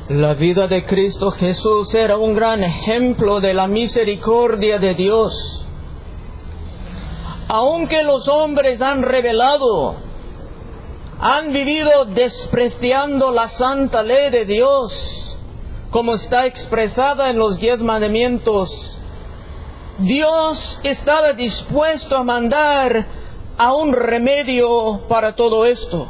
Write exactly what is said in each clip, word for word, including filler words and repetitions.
La vida de Cristo Jesús era un gran ejemplo de la misericordia de Dios. Aunque los hombres han rebelado, han vivido despreciando la santa ley de Dios, como está expresada en los diez mandamientos, Dios estaba dispuesto a mandar a un remedio para todo esto.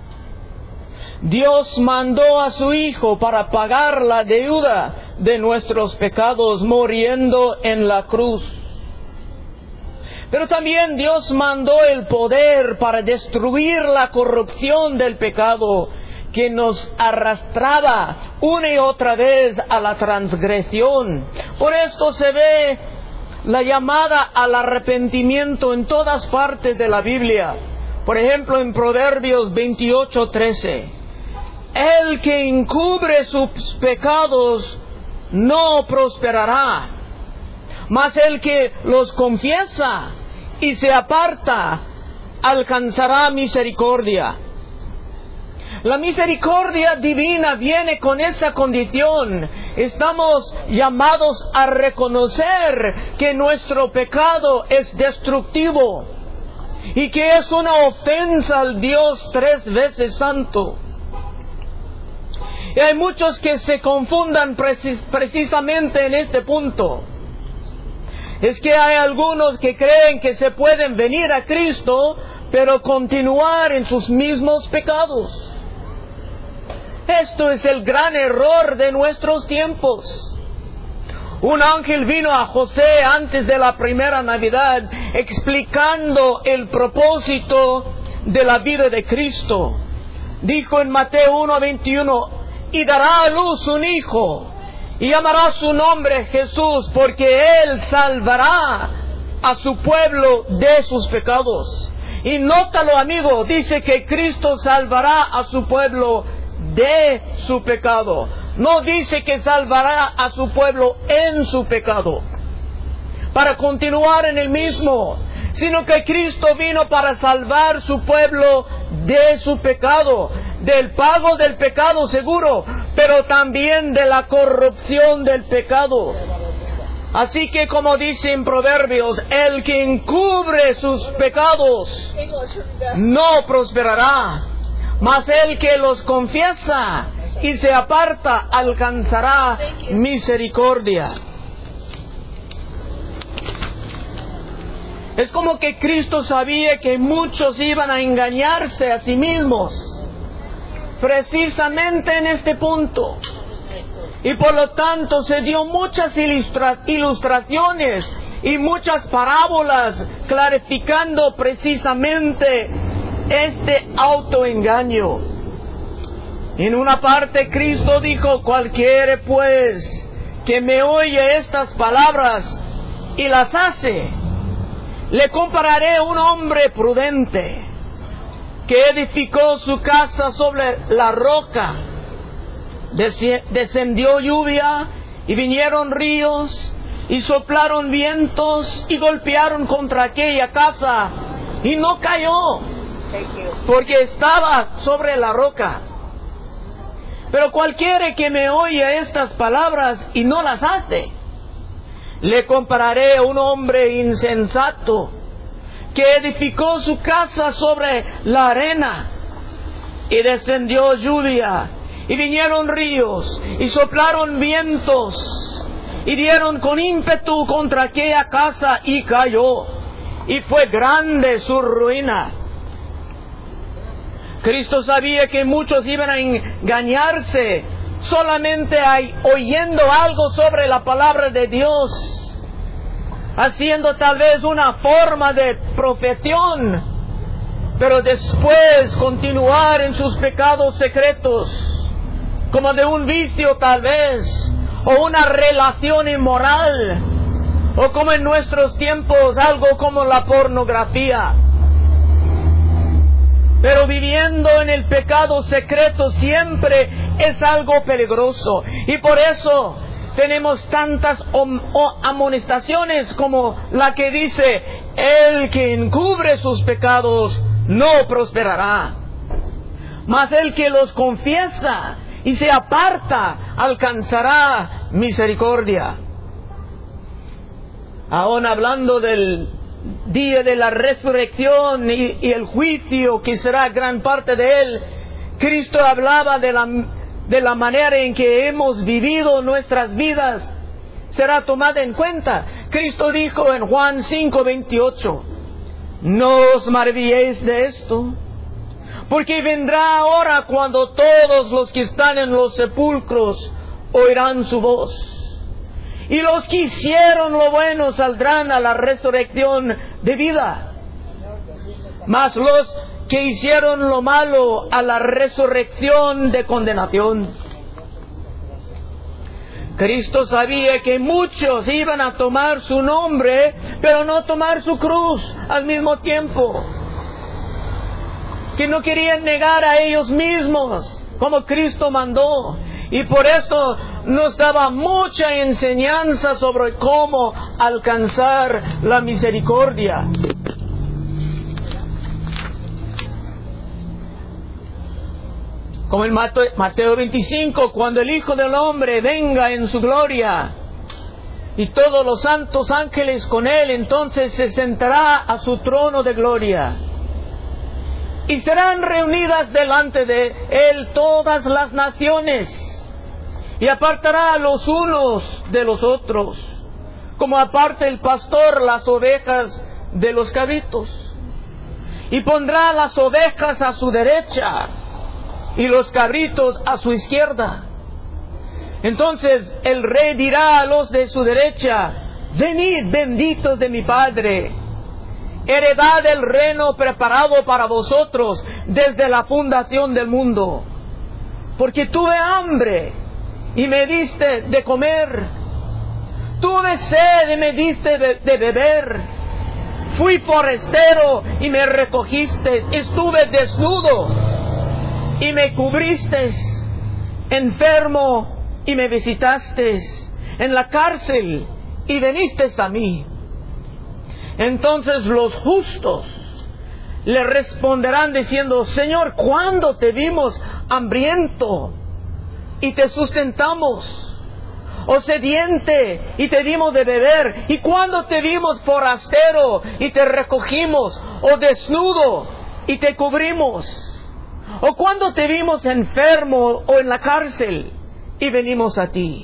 Dios mandó a su Hijo para pagar la deuda de nuestros pecados, muriendo en la cruz. Pero también Dios mandó el poder para destruir la corrupción del pecado que nos arrastraba una y otra vez a la transgresión. Por esto se ve la llamada al arrepentimiento en todas partes de la Biblia. Por ejemplo, en Proverbios veintiocho trece. El que encubre sus pecados no prosperará, mas el que los confiesa y se aparta alcanzará misericordia. La misericordia divina viene con esa condición. Estamos llamados a reconocer que nuestro pecado es destructivo y que es una ofensa al Dios tres veces santo. Y hay muchos que se confundan precis- precisamente en este punto. Es que hay algunos que creen que se pueden venir a Cristo, pero continuar en sus mismos pecados. Esto es el gran error de nuestros tiempos. Un ángel vino a José antes de la primera Navidad explicando el propósito de la vida de Cristo. Dijo en Mateo uno veintiuno: y dará a luz un hijo, y llamará su nombre Jesús, porque Él salvará a su pueblo de sus pecados. Y nótalo, amigo, dice que Cristo salvará a su pueblo de su pecado. No dice que salvará a su pueblo en su pecado, para continuar en el mismo, sino que Cristo vino para salvar su pueblo de su pecado, del pago del pecado seguro, pero también de la corrupción del pecado. Así que, como dice en Proverbios, el que encubre sus pecados no prosperará, mas el que los confiesa y se aparta alcanzará misericordia. Es como que Cristo sabía que muchos iban a engañarse a sí mismos, precisamente en este punto. Y por lo tanto se dio muchas ilustra- ilustraciones y muchas parábolas clarificando precisamente este autoengaño. En una parte Cristo dijo: cualquiera pues que me oye estas palabras y las hace, le compararé a un hombre prudente que edificó su casa sobre la roca. Descendió lluvia y vinieron ríos y soplaron vientos y golpearon contra aquella casa y no cayó, porque estaba sobre la roca. Pero cualquiera que me oye estas palabras y no las hace, le compararé a un hombre insensato que edificó su casa sobre la arena, y descendió lluvia y vinieron ríos y soplaron vientos y dieron con ímpetu contra aquella casa y cayó, y fue grande su ruina. Cristo sabía que muchos iban a engañarse solamente hay, oyendo algo sobre la palabra de Dios, haciendo tal vez una forma de profesión, pero después continuar en sus pecados secretos, como de un vicio tal vez, o una relación inmoral, o como en nuestros tiempos algo como la pornografía. Pero viviendo en el pecado secreto siempre es algo peligroso. Y por eso tenemos tantas amonestaciones como la que dice: el que encubre sus pecados no prosperará, mas el que los confiesa y se aparta, alcanzará misericordia. Aún hablando del día de la resurrección y, y el juicio que será gran parte de él, Cristo hablaba de la, de la manera en que hemos vivido nuestras vidas, será tomada en cuenta. Cristo dijo en Juan cinco veintiocho, no os maravilléis de esto, porque vendrá hora cuando todos los que están en los sepulcros oirán su voz. Y los que hicieron lo bueno saldrán a la resurrección de vida. Mas los que hicieron lo malo a la resurrección de condenación. Cristo sabía que muchos iban a tomar su nombre, pero no tomar su cruz al mismo tiempo. Que no querían negar a ellos mismos, como Cristo mandó. Y por esto nos daba mucha enseñanza sobre cómo alcanzar la misericordia. Como en Mateo veinticinco, cuando el Hijo del Hombre venga en su gloria y todos los santos ángeles con él, entonces se sentará a su trono de gloria. Y serán reunidas delante de él todas las naciones. Y apartará a los unos de los otros, como aparta el pastor las ovejas de los cabritos. Y pondrá las ovejas a su derecha y los cabritos a su izquierda. Entonces el rey dirá a los de su derecha, venid benditos de mi Padre, heredad del reino preparado para vosotros desde la fundación del mundo. Porque tuve hambre y me diste de comer, tuve sed y me diste de, de beber, fui forastero y me recogiste, estuve desnudo y me cubriste, enfermo y me visitaste, en la cárcel y viniste a mí. Entonces los justos le responderán diciendo, Señor, ¿cuándo te vimos hambriento y te sustentamos? O sediente y te dimos de beber. ¿Y cuándo te vimos forastero y te recogimos? O desnudo y te cubrimos. ¿O cuándo te vimos enfermo o en la cárcel y venimos a ti?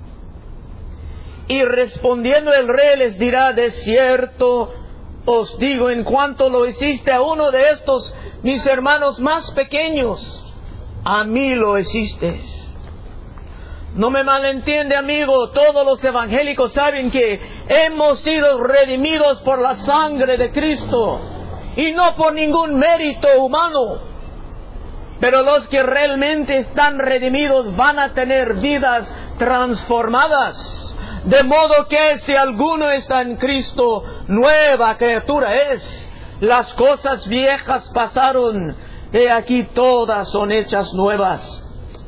Y respondiendo el rey les dirá, de cierto os digo, en cuanto lo hiciste a uno de estos mis hermanos más pequeños, a mí lo hiciste. No me malentiende, amigo, todos los evangélicos saben que hemos sido redimidos por la sangre de Cristo y no por ningún mérito humano. Pero los que realmente están redimidos van a tener vidas transformadas. De modo que si alguno está en Cristo, nueva criatura es. Las cosas viejas pasaron, he aquí todas son hechas nuevas.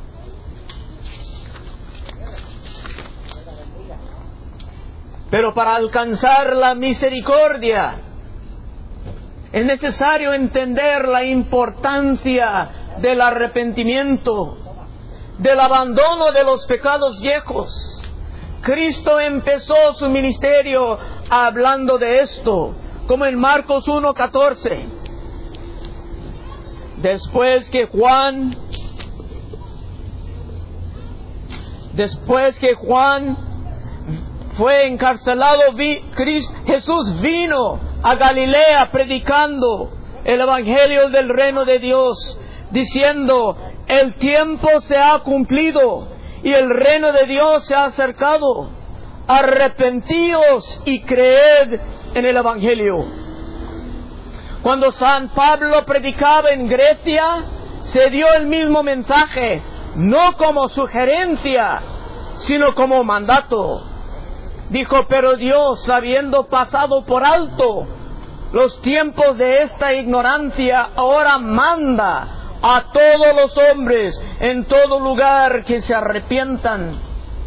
Pero para alcanzar la misericordia es necesario entender la importancia del arrepentimiento, del abandono de los pecados viejos. Cristo empezó su ministerio hablando de esto, como en Marcos uno catorce. Después que Juan, después que Juan fue encarcelado, vi, Cristo, Jesús vino a Galilea predicando el evangelio del reino de Dios, diciendo, el tiempo se ha cumplido y el reino de Dios se ha acercado. Arrepentíos y creed en el evangelio. Cuando San Pablo predicaba en Grecia, se dio el mismo mensaje, no como sugerencia, sino como mandato. Dijo, pero Dios, habiendo pasado por alto los tiempos de esta ignorancia, ahora manda a todos los hombres en todo lugar que se arrepientan.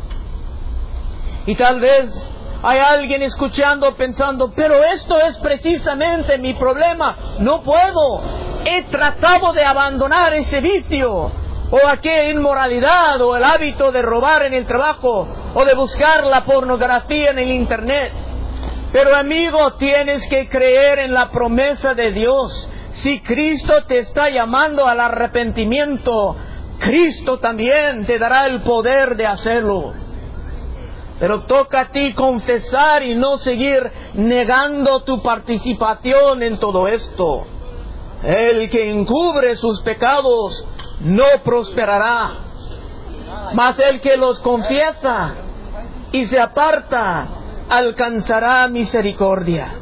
Y tal vez hay alguien escuchando pensando, pero esto es precisamente mi problema, no puedo, he tratado de abandonar ese vicio, o a qué inmoralidad, o el hábito de robar en el trabajo, o de buscar la pornografía en el internet. Pero amigo, tienes que creer en la promesa de Dios. Si Cristo te está llamando al arrepentimiento, Cristo también te dará el poder de hacerlo. Pero toca a ti confesar y no seguir negando tu participación en todo esto. El que encubre sus pecados no prosperará, mas el que los confiesa y se aparta alcanzará misericordia.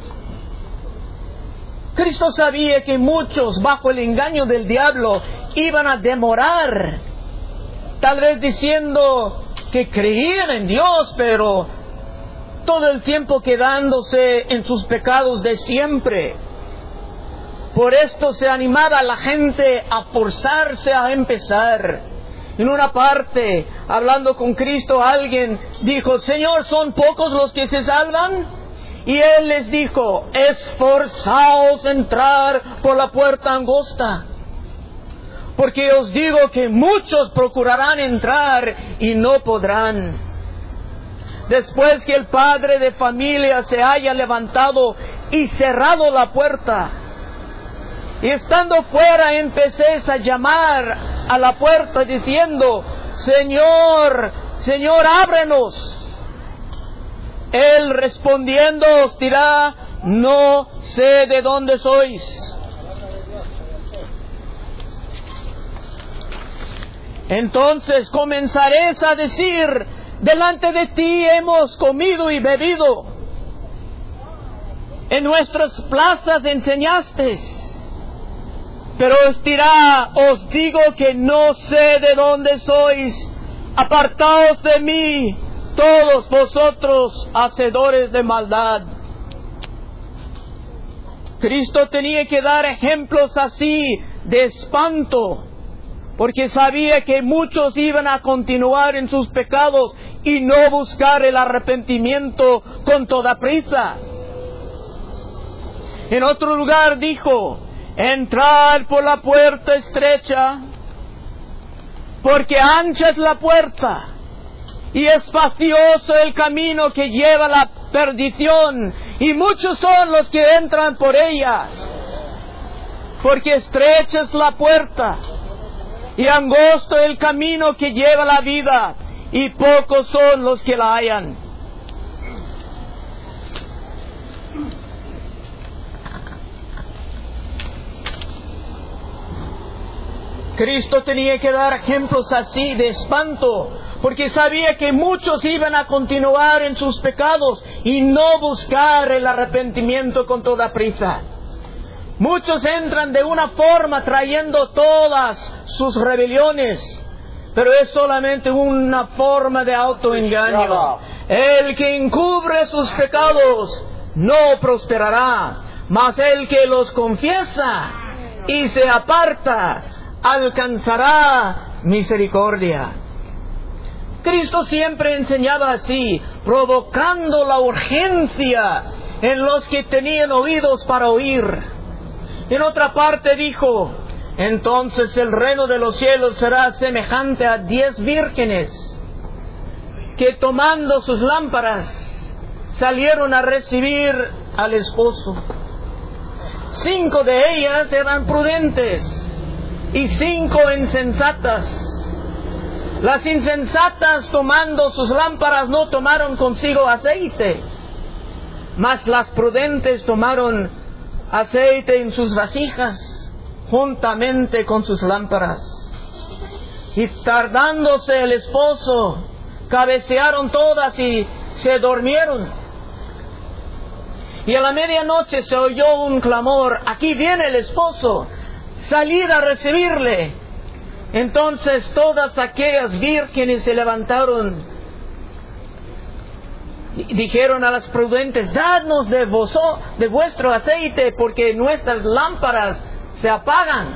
Cristo sabía que muchos, bajo el engaño del diablo, iban a demorar, tal vez diciendo que creían en Dios, pero todo el tiempo quedándose en sus pecados de siempre. Por esto se animaba a la gente a forzarse a empezar. En una parte, hablando con Cristo, alguien dijo: Señor, ¿son pocos los que se salvan? Y Él les dijo: esforzaos a entrar por la puerta angosta, porque os digo que muchos procurarán entrar y no podrán. Después que el padre de familia se haya levantado y cerrado la puerta, y estando fuera empecéis a llamar a la puerta diciendo: Señor, Señor, ábrenos. Él respondiendo os dirá: no sé de dónde sois. Entonces comenzaréis a decir: delante de ti hemos comido y bebido, en nuestras plazas enseñaste. Pero os dirá: os digo que no sé de dónde sois, apartaos de mí, todos vosotros hacedores de maldad. Cristo tenía que dar ejemplos así de espanto, porque sabía que muchos iban a continuar en sus pecados y no buscar el arrepentimiento con toda prisa. En otro lugar dijo: entrad por la puerta estrecha, porque ancha es la puerta y espacioso el camino que lleva a la perdición, y muchos son los que entran por ella. Porque estrecha es la puerta y angosto el camino que lleva a la vida, y pocos son los que la hallan. Cristo tenía que dar ejemplos así de espanto, porque sabía que muchos iban a continuar en sus pecados y no buscar el arrepentimiento con toda prisa. Muchos entran de una forma trayendo todas sus rebeliones, pero es solamente una forma de autoengaño. El que encubre sus pecados no prosperará, mas el que los confiesa y se aparta alcanzará misericordia. Cristo siempre enseñaba así, provocando la urgencia en los que tenían oídos para oír. En otra parte dijo: entonces el reino de los cielos será semejante a diez vírgenes que, tomando sus lámparas, salieron a recibir al esposo. Cinco de ellas eran prudentes y cinco insensatas. Las insensatas, tomando sus lámparas, no tomaron consigo aceite, mas las prudentes tomaron aceite en sus vasijas juntamente con sus lámparas. Y tardándose el esposo, cabecearon todas y se durmieron. Y a la medianoche se oyó un clamor: aquí viene el esposo, salid a recibirle. Entonces todas aquellas vírgenes se levantaron y dijeron a las prudentes: dadnos de, voso, de vuestro aceite, porque nuestras lámparas se apagan.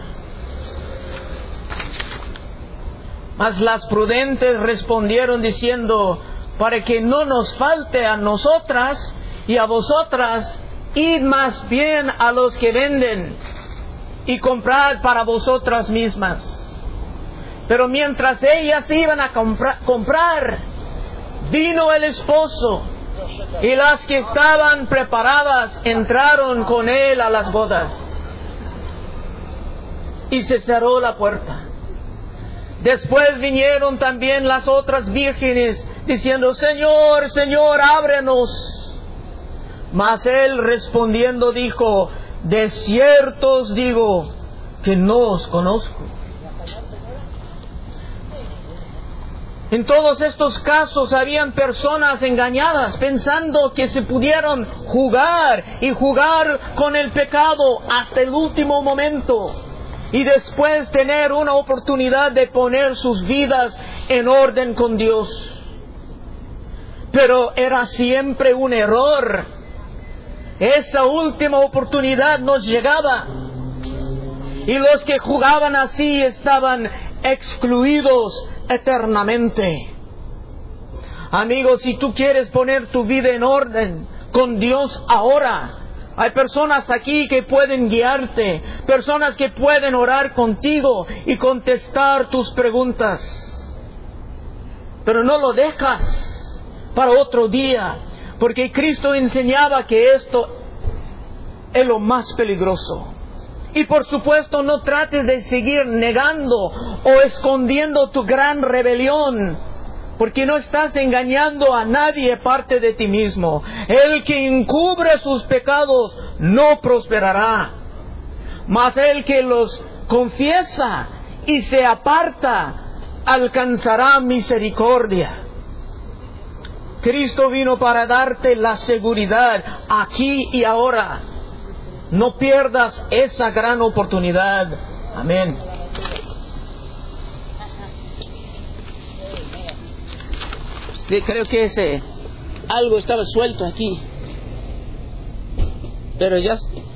Mas las prudentes respondieron diciendo: para que no nos falte a nosotras y a vosotras, id más bien a los que venden y comprad para vosotras mismas. Pero mientras ellas iban a compra- comprar, vino el esposo, y las que estaban preparadas entraron con él a las bodas. Y se cerró la puerta. Después vinieron también las otras vírgenes, diciendo: Señor, Señor, ábrenos. Mas él respondiendo dijo: de cierto os digo que no os conozco. En todos estos casos habían personas engañadas, pensando que se pudieron jugar y jugar con el pecado hasta el último momento, y después tener una oportunidad de poner sus vidas en orden con Dios. Pero era siempre un error. Esa última oportunidad nos llegaba, y los que jugaban así estaban excluidos eternamente. Amigos, si tú quieres poner tu vida en orden con Dios ahora, hay personas aquí que pueden guiarte, personas que pueden orar contigo y contestar tus preguntas. Pero no lo dejas para otro día, porque Cristo enseñaba que esto es lo más peligroso. Y por supuesto, no trates de seguir negando o escondiendo tu gran rebelión, porque no estás engañando a nadie aparte de ti mismo. El que encubre sus pecados no prosperará, mas el que los confiesa y se aparta alcanzará misericordia. Cristo vino para darte la seguridad aquí y ahora. No pierdas esa gran oportunidad. Amén. Sí, creo que ese algo estaba suelto aquí, pero ya